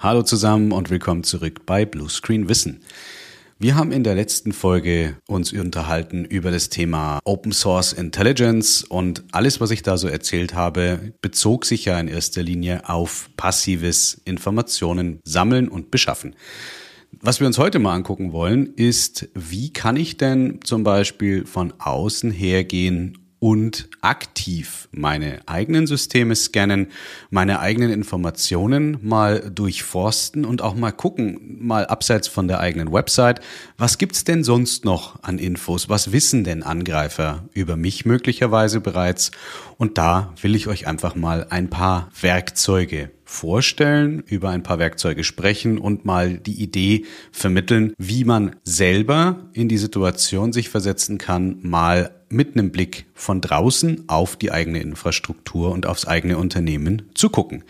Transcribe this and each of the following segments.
Hallo zusammen und willkommen zurück bei Bluescreen Wissen. Wir haben in der letzten Folge uns unterhalten über das Thema Open Source Intelligence und alles, was ich da so erzählt habe, bezog sich ja in erster Linie auf passives Informationen sammeln und beschaffen. Was wir uns heute mal angucken wollen, ist, wie kann ich denn zum Beispiel von außen hergehen und aktiv meine eigenen Systeme scannen, meine eigenen Informationen mal durchforsten und auch mal gucken, mal abseits von der eigenen Website, was gibt's denn sonst noch an Infos? Was wissen denn Angreifer über mich möglicherweise bereits? Und da will ich euch einfach mal ein paar Werkzeuge vorstellen, über ein paar Werkzeuge sprechen und mal die Idee vermitteln, wie man selber in die Situation sich versetzen kann, mal mit einem Blick von draußen auf die eigene Infrastruktur und aufs eigene Unternehmen zu gucken.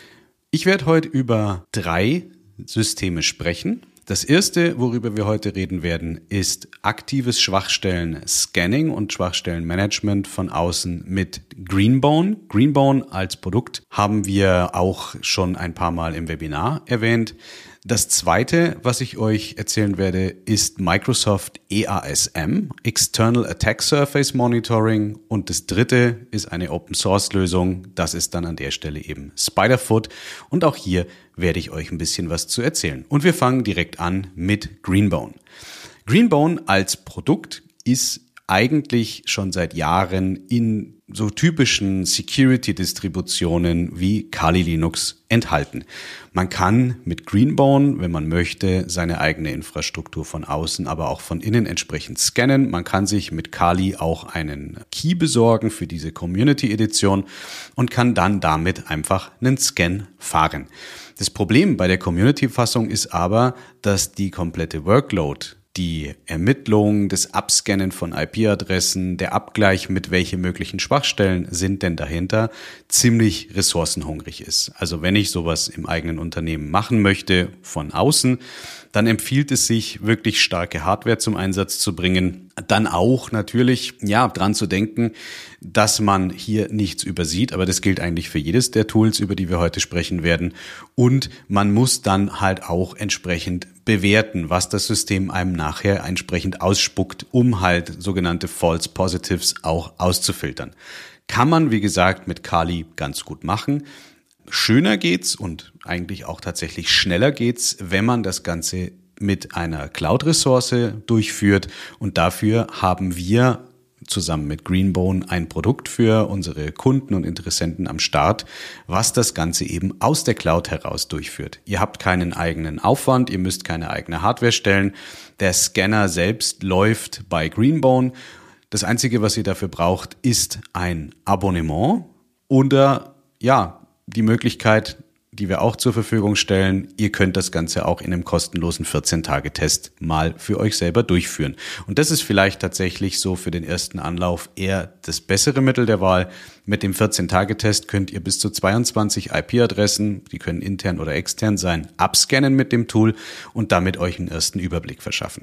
Ich werde heute über 3 Systeme sprechen. Das erste, worüber wir heute reden werden, ist aktives Schwachstellen-Scanning und Schwachstellenmanagement von außen mit Greenbone. Greenbone als Produkt haben wir auch schon ein paar Mal im Webinar erwähnt. Das zweite, was ich euch erzählen werde, ist Microsoft EASM, External Attack Surface Monitoring. Und das dritte ist eine Open-Source-Lösung. Das ist dann an der Stelle eben Spiderfoot. Und auch hier werde ich euch ein bisschen was zu erzählen. Und wir fangen direkt an mit Greenbone. Greenbone als Produkt ist eigentlich schon seit Jahren in so typischen Security-Distributionen wie Kali Linux enthalten. Man kann mit Greenbone, wenn man möchte, seine eigene Infrastruktur von außen, aber auch von innen entsprechend scannen. Man kann sich mit Kali auch einen Key besorgen für diese Community-Edition und kann dann damit einfach einen Scan fahren. Das Problem bei der Community-Fassung ist aber, dass die komplette Workload, die Ermittlung, das Abscannen von IP-Adressen, der Abgleich mit welche möglichen Schwachstellen sind denn dahinter, ziemlich ressourcenhungrig ist. Also wenn ich sowas im eigenen Unternehmen machen möchte von außen, dann empfiehlt es sich, wirklich starke Hardware zum Einsatz zu bringen. Dann auch natürlich, dran zu denken, dass man hier nichts übersieht, aber das gilt eigentlich für jedes der Tools, über die wir heute sprechen werden. Und man muss dann halt auch entsprechend bewerten, was das System einem nachher entsprechend ausspuckt, um halt sogenannte False Positives auch auszufiltern. Kann man, wie gesagt, mit Kali ganz gut machen. Schöner geht's und eigentlich auch tatsächlich schneller geht's, wenn man das Ganze mit einer Cloud-Ressource durchführt. Und dafür haben wir zusammen mit Greenbone ein Produkt für unsere Kunden und Interessenten am Start, was das Ganze eben aus der Cloud heraus durchführt. Ihr habt keinen eigenen Aufwand, ihr müsst keine eigene Hardware stellen. Der Scanner selbst läuft bei Greenbone. Das Einzige, was ihr dafür braucht, ist ein Abonnement oder die Möglichkeit, die wir auch zur Verfügung stellen. Ihr könnt das Ganze auch in einem kostenlosen 14-Tage-Test mal für euch selber durchführen. Und das ist vielleicht tatsächlich so für den ersten Anlauf eher das bessere Mittel der Wahl. Mit dem 14-Tage-Test könnt ihr bis zu 22 IP-Adressen, die können intern oder extern sein, abscannen mit dem Tool und damit euch einen ersten Überblick verschaffen.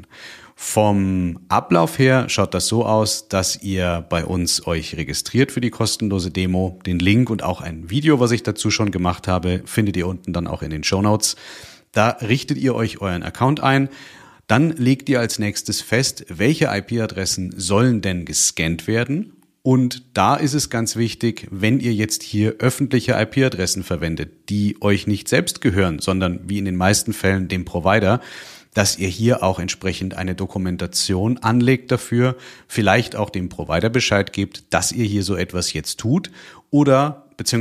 Vom Ablauf her schaut das so aus, dass ihr bei uns euch registriert für die kostenlose Demo. Den Link und auch ein Video, was ich dazu schon gemacht habe, findet ihr unten dann auch in den Shownotes. Da richtet ihr euch euren Account ein. Dann legt ihr als nächstes fest, welche IP-Adressen sollen denn gescannt werden. Und da ist es ganz wichtig, wenn ihr jetzt hier öffentliche IP-Adressen verwendet, die euch nicht selbst gehören, sondern wie in den meisten Fällen dem Provider, dass ihr hier auch entsprechend eine Dokumentation anlegt dafür, vielleicht auch dem Provider Bescheid gebt, dass ihr hier so etwas jetzt tut oder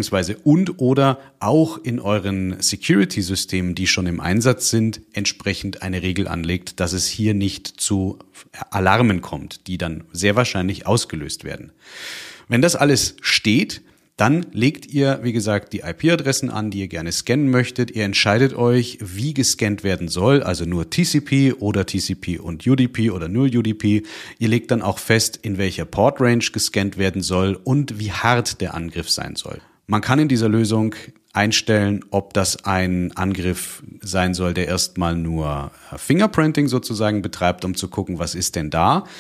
auch in euren Security-Systemen, die schon im Einsatz sind, entsprechend eine Regel anlegt, dass es hier nicht zu Alarmen kommt, die dann sehr wahrscheinlich ausgelöst werden. Wenn das alles steht, dann legt ihr, wie gesagt, die IP-Adressen an, die ihr gerne scannen möchtet. Ihr entscheidet euch, wie gescannt werden soll, also nur TCP oder TCP und UDP oder nur UDP. Ihr legt dann auch fest, in welcher Port-Range gescannt werden soll und wie hart der Angriff sein soll. Man kann in dieser Lösung einstellen, ob das ein Angriff sein soll, der erstmal nur Fingerprinting sozusagen betreibt, um zu gucken, was ist denn da.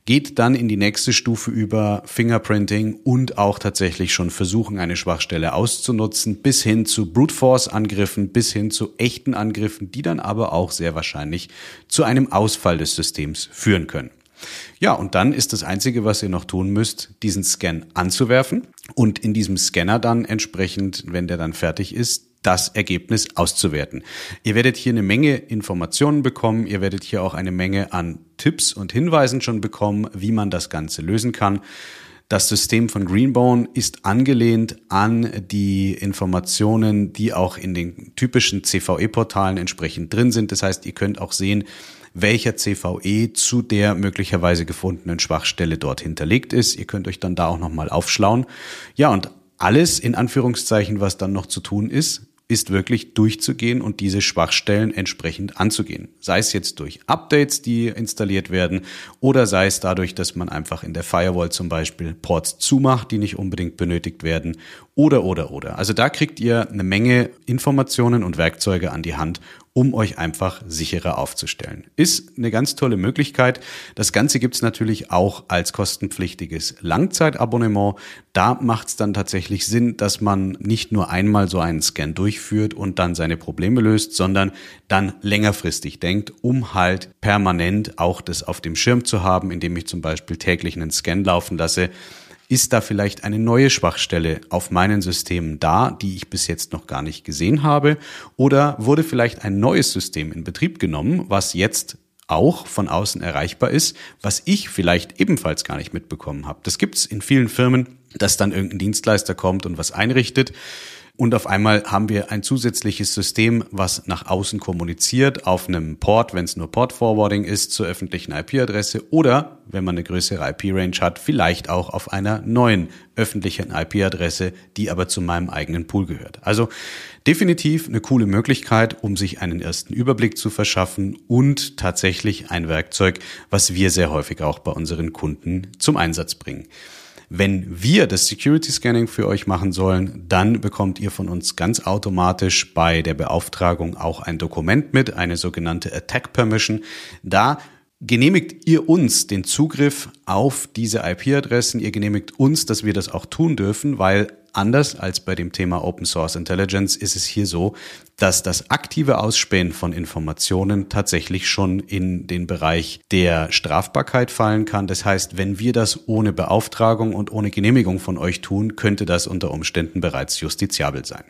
geht dann in die nächste Stufe über Fingerprinting und auch tatsächlich schon versuchen, eine Schwachstelle auszunutzen, bis hin zu Brute Force Angriffen, bis hin zu echten Angriffen, die dann aber auch sehr wahrscheinlich zu einem Ausfall des Systems führen können. Ja, und dann ist das Einzige, was ihr noch tun müsst, diesen Scan anzuwerfen und in diesem Scanner dann entsprechend, wenn der dann fertig ist, das Ergebnis auszuwerten. Ihr werdet hier eine Menge Informationen bekommen, ihr werdet hier auch eine Menge an Tipps und Hinweisen schon bekommen, wie man das Ganze lösen kann. Das System von Greenbone ist angelehnt an die Informationen, die auch in den typischen CVE-Portalen entsprechend drin sind. Das heißt, ihr könnt auch sehen, welcher CVE zu der möglicherweise gefundenen Schwachstelle dort hinterlegt ist. Ihr könnt euch dann da auch nochmal aufschlauen. Ja, und alles in Anführungszeichen, was dann noch zu tun ist wirklich durchzugehen und diese Schwachstellen entsprechend anzugehen. Sei es jetzt durch Updates, die installiert werden, oder sei es dadurch, dass man einfach in der Firewall zum Beispiel Ports zumacht, die nicht unbedingt benötigt werden, oder. Also da kriegt ihr eine Menge Informationen und Werkzeuge an die Hand, um euch einfach sicherer aufzustellen. Ist eine ganz tolle Möglichkeit. Das Ganze gibt's natürlich auch als kostenpflichtiges Langzeitabonnement. Da macht's dann tatsächlich Sinn, dass man nicht nur einmal so einen Scan durchführt und dann seine Probleme löst, sondern dann längerfristig denkt, um halt permanent auch das auf dem Schirm zu haben, indem ich zum Beispiel täglich einen Scan laufen lasse. Ist da vielleicht eine neue Schwachstelle auf meinen Systemen da, die ich bis jetzt noch gar nicht gesehen habe? Oder wurde vielleicht ein neues System in Betrieb genommen, was jetzt auch von außen erreichbar ist, was ich vielleicht ebenfalls gar nicht mitbekommen habe? Das gibt's in vielen Firmen, dass dann irgendein Dienstleister kommt und was einrichtet. Und auf einmal haben wir ein zusätzliches System, was nach außen kommuniziert auf einem Port, wenn es nur Port-Forwarding ist, zur öffentlichen IP-Adresse oder, wenn man eine größere IP-Range hat, vielleicht auch auf einer neuen öffentlichen IP-Adresse, die aber zu meinem eigenen Pool gehört. Also definitiv eine coole Möglichkeit, um sich einen ersten Überblick zu verschaffen und tatsächlich ein Werkzeug, was wir sehr häufig auch bei unseren Kunden zum Einsatz bringen. Wenn wir das Security Scanning für euch machen sollen, dann bekommt ihr von uns ganz automatisch bei der Beauftragung auch ein Dokument mit, eine sogenannte Attack Permission. Da genehmigt ihr uns den Zugriff auf diese IP-Adressen. Ihr genehmigt uns, dass wir das auch tun dürfen, weil anders als bei dem Thema Open Source Intelligence ist es hier so, dass das aktive Ausspähen von Informationen tatsächlich schon in den Bereich der Strafbarkeit fallen kann. Das heißt, wenn wir das ohne Beauftragung und ohne Genehmigung von euch tun, könnte das unter Umständen bereits justiziabel sein.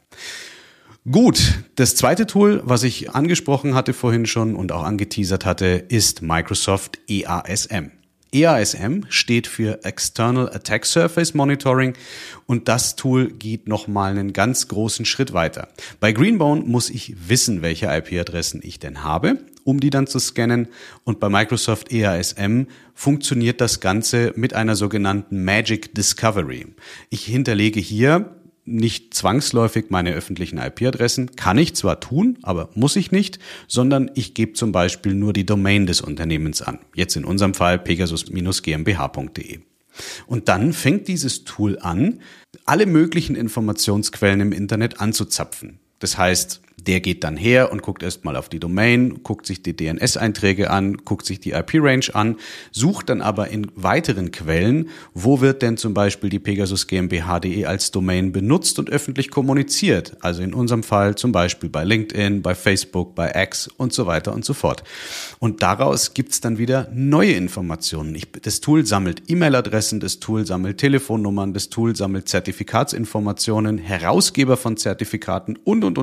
Gut, das zweite Tool, was ich angesprochen hatte vorhin schon und auch angeteasert hatte, ist Microsoft EASM. EASM steht für External Attack Surface Monitoring und das Tool geht nochmal einen ganz großen Schritt weiter. Bei Greenbone muss ich wissen, welche IP-Adressen ich denn habe, um die dann zu scannen, und bei Microsoft EASM funktioniert das Ganze mit einer sogenannten Magic Discovery. Ich hinterlege hier nicht zwangsläufig meine öffentlichen IP-Adressen, kann ich zwar tun, aber muss ich nicht, sondern ich gebe zum Beispiel nur die Domain des Unternehmens an. Jetzt in unserem Fall pegasus-gmbh.de. Und dann fängt dieses Tool an, alle möglichen Informationsquellen im Internet anzuzapfen. Das heißt, der geht dann her und guckt erstmal auf die Domain, guckt sich die DNS-Einträge an, guckt sich die IP-Range an, sucht dann aber in weiteren Quellen, wo wird denn zum Beispiel die Pegasus GmbH.de als Domain benutzt und öffentlich kommuniziert. Also in unserem Fall zum Beispiel bei LinkedIn, bei Facebook, bei X und so weiter und so fort. Und daraus gibt's dann wieder neue Informationen. Das Tool sammelt E-Mail-Adressen, das Tool sammelt Telefonnummern, das Tool sammelt Zertifikatsinformationen, Herausgeber von Zertifikaten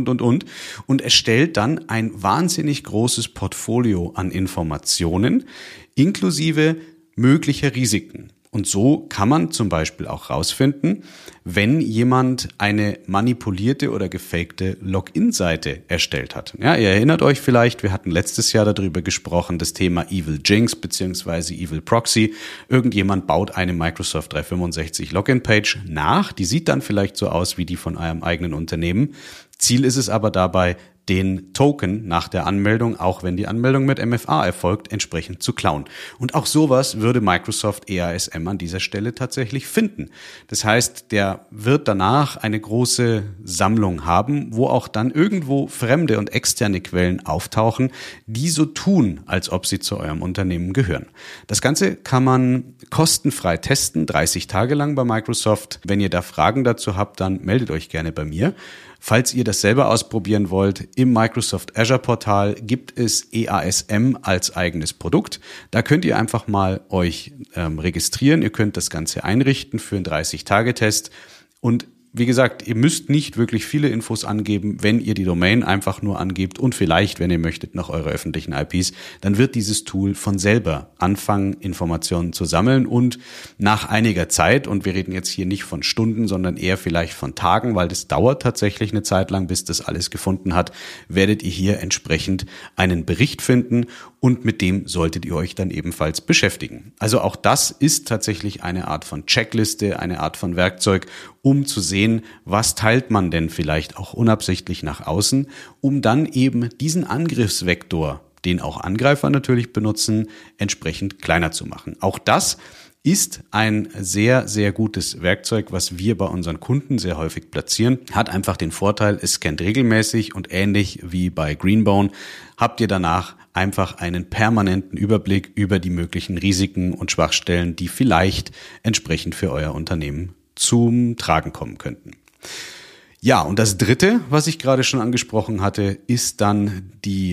und erstellt dann ein wahnsinnig großes Portfolio an Informationen inklusive möglicher Risiken. Und so kann man zum Beispiel auch rausfinden, wenn jemand eine manipulierte oder gefakte Login-Seite erstellt hat. Ja, ihr erinnert euch vielleicht, wir hatten letztes Jahr darüber gesprochen, das Thema Evil Jinx bzw. Evil Proxy. Irgendjemand baut eine Microsoft 365 Login-Page nach, die sieht dann vielleicht so aus wie die von eurem eigenen Unternehmen. Ziel ist es aber dabei, den Token nach der Anmeldung, auch wenn die Anmeldung mit MFA erfolgt, entsprechend zu klauen. Und auch sowas würde Microsoft EASM an dieser Stelle tatsächlich finden. Das heißt, der wird danach eine große Sammlung haben, wo auch dann irgendwo fremde und externe Quellen auftauchen, die so tun, als ob sie zu eurem Unternehmen gehören. Das Ganze kann man kostenfrei testen, 30 Tage lang bei Microsoft. Wenn ihr da Fragen dazu habt, dann meldet euch gerne bei mir. Falls ihr das selber ausprobieren wollt, im Microsoft Azure Portal gibt es EASM als eigenes Produkt. Da könnt ihr einfach mal euch registrieren. Ihr könnt das Ganze einrichten für einen 30-Tage-Test. Und wie gesagt, ihr müsst nicht wirklich viele Infos angeben, wenn ihr die Domain einfach nur angebt und vielleicht, wenn ihr möchtet, noch eure öffentlichen IPs, dann wird dieses Tool von selber anfangen, Informationen zu sammeln und nach einiger Zeit, und wir reden jetzt hier nicht von Stunden, sondern eher vielleicht von Tagen, weil das dauert tatsächlich eine Zeit lang, bis das alles gefunden hat, werdet ihr hier entsprechend einen Bericht finden und mit dem solltet ihr euch dann ebenfalls beschäftigen. Also auch das ist tatsächlich eine Art von Checkliste, eine Art von Werkzeug, um zu sehen, was teilt man denn vielleicht auch unabsichtlich nach außen, um dann eben diesen Angriffsvektor, den auch Angreifer natürlich benutzen, entsprechend kleiner zu machen. Auch das ist ein sehr, sehr gutes Werkzeug, was wir bei unseren Kunden sehr häufig platzieren. Hat einfach den Vorteil, es scannt regelmäßig und ähnlich wie bei Greenbone habt ihr danach einfach einen permanenten Überblick über die möglichen Risiken und Schwachstellen, die vielleicht entsprechend für euer Unternehmen zum Tragen kommen könnten. Ja, und das Dritte, was ich gerade schon angesprochen hatte, ist dann die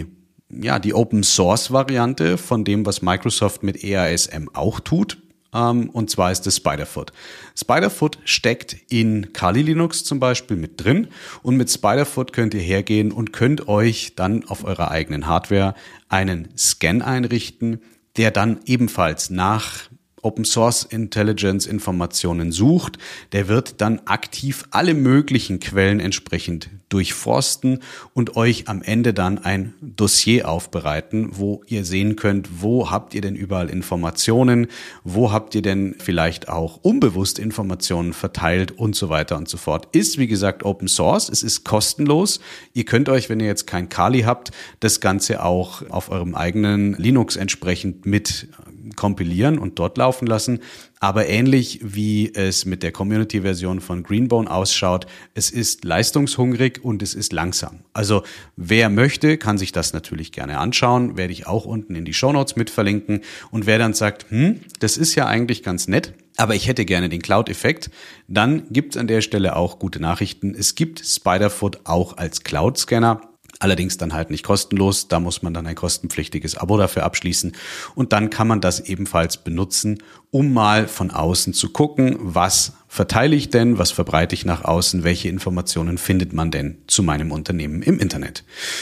Open-Source-Variante von dem, was Microsoft mit EASM auch tut. Und zwar ist es Spiderfoot. Spiderfoot steckt in Kali Linux zum Beispiel mit drin und mit Spiderfoot könnt ihr hergehen und könnt euch dann auf eurer eigenen Hardware einen Scan einrichten, der dann ebenfalls nach Open Source Intelligence Informationen sucht. Der wird dann aktiv alle möglichen Quellen entsprechend durchforsten und euch am Ende dann ein Dossier aufbereiten, wo ihr sehen könnt, wo habt ihr denn überall Informationen, wo habt ihr denn vielleicht auch unbewusst Informationen verteilt und so weiter und so fort. Ist, wie gesagt, Open Source, es ist kostenlos. Ihr könnt euch, wenn ihr jetzt kein Kali habt, das Ganze auch auf eurem eigenen Linux entsprechend mit kompilieren und dort laufen lassen. Aber ähnlich wie es mit der Community-Version von Greenbone ausschaut, es ist leistungshungrig und es ist langsam. Also wer möchte, kann sich das natürlich gerne anschauen, werde ich auch unten in die Shownotes mit verlinken. Und wer dann sagt, das ist ja eigentlich ganz nett, aber ich hätte gerne den Cloud-Effekt, dann gibt es an der Stelle auch gute Nachrichten. Es gibt Spiderfoot auch als Cloud-Scanner. Allerdings dann halt nicht kostenlos, da muss man dann ein kostenpflichtiges Abo dafür abschließen und dann kann man das ebenfalls benutzen, um mal von außen zu gucken, was verteile ich denn, was verbreite ich nach außen, welche Informationen findet man denn zu meinem Unternehmen im Internet.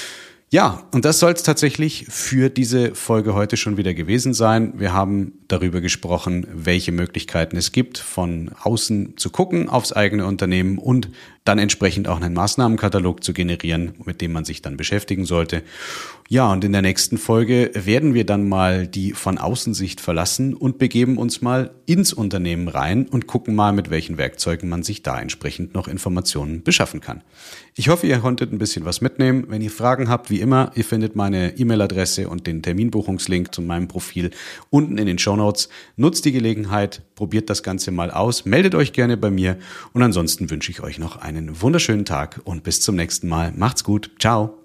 Ja, und das soll es tatsächlich für diese Folge heute schon wieder gewesen sein. Wir haben darüber gesprochen, welche Möglichkeiten es gibt, von außen zu gucken aufs eigene Unternehmen und dann entsprechend auch einen Maßnahmenkatalog zu generieren, mit dem man sich dann beschäftigen sollte. Ja, und in der nächsten Folge werden wir dann mal die von Außensicht verlassen und begeben uns mal ins Unternehmen rein und gucken mal, mit welchen Werkzeugen man sich da entsprechend noch Informationen beschaffen kann. Ich hoffe, ihr konntet ein bisschen was mitnehmen. Wenn ihr Fragen habt, wie immer, ihr findet meine E-Mail-Adresse und den Terminbuchungslink zu meinem Profil unten in den Shownotes. Nutzt die Gelegenheit, probiert das Ganze mal aus, meldet euch gerne bei mir und ansonsten wünsche ich euch noch einen wunderschönen Tag und bis zum nächsten Mal. Macht's gut. Ciao.